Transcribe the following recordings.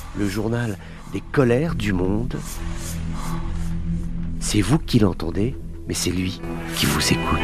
le journal des colères du monde. C'est vous qui l'entendez, mais c'est lui qui vous écoute.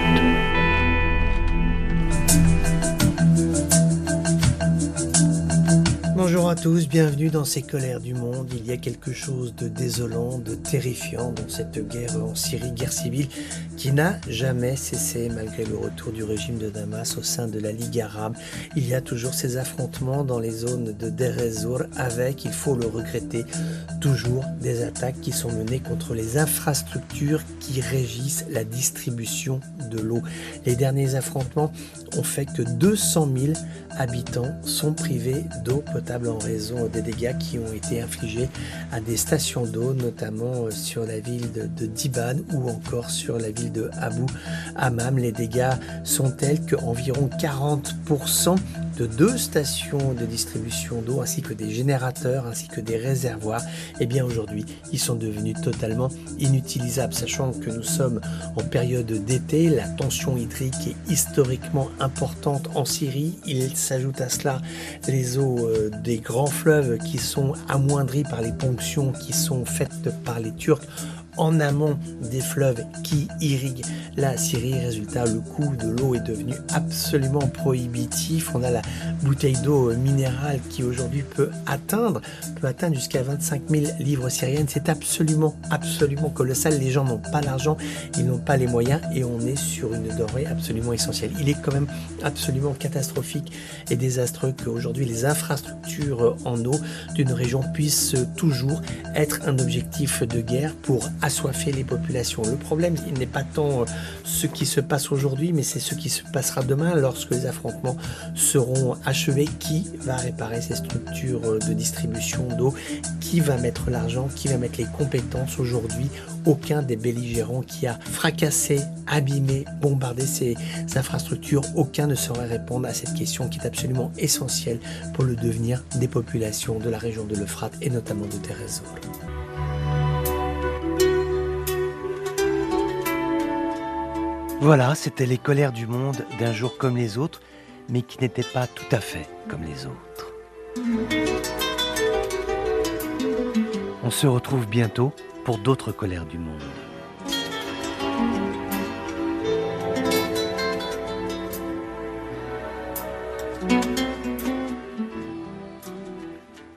Bonjour à tous, bienvenue dans ces colères du monde. Il y a quelque chose de désolant, de terrifiant dans cette guerre en Syrie, guerre civile qui n'a jamais cessé malgré le retour du régime de Damas au sein de la Ligue arabe. Il y a toujours ces affrontements dans les zones de Deir ez-Zor avec, il faut le regretter, toujours des attaques qui sont menées contre les infrastructures qui régissent la distribution de l'eau. Les derniers affrontements ont fait que 200 000 habitants sont privés d'eau potable en raison des dégâts qui ont été infligés à des stations d'eau, notamment sur la ville de Diban ou encore sur la ville de Abu Hammam. Les dégâts sont tels qu'environ 40% de 2 stations de distribution d'eau ainsi que des générateurs ainsi que des réservoirs, eh bien aujourd'hui ils sont devenus totalement inutilisables, sachant que nous sommes en période d'été, la tension hydrique est historiquement importante en Syrie. Il s'ajoute à cela les eaux des grands fleuves qui sont amoindries par les ponctions qui sont faites par les Turcs en amont des fleuves qui irriguent la Syrie. Résultat, le coût de l'eau est devenu absolument prohibitif. On a la bouteille d'eau minérale qui aujourd'hui peut atteindre jusqu'à 25 000 livres syriennes. C'est absolument colossal. Les gens n'ont pas l'argent, ils n'ont pas les moyens et on est sur une denrée absolument essentielle. Il est quand même absolument catastrophique et désastreux qu'aujourd'hui les infrastructures en eau d'une région puissent toujours être un objectif de guerre pour assoiffer les populations. Le problème, il n'est pas tant ce qui se passe aujourd'hui, mais c'est ce qui se passera demain lorsque les affrontements seront achevés. Qui va réparer ces structures de distribution d'eau? Qui va mettre l'argent? Qui va mettre les compétences? Aujourd'hui, aucun des belligérants qui a fracassé, abîmé, bombardé ces infrastructures, aucun ne saurait répondre à cette question qui est absolument essentielle pour le devenir des populations de la région de l'Euphrate et notamment de Deir ez-Zor. Voilà, c'était les colères du monde d'un jour comme les autres, mais qui n'étaient pas tout à fait comme les autres. On se retrouve bientôt pour d'autres colères du monde.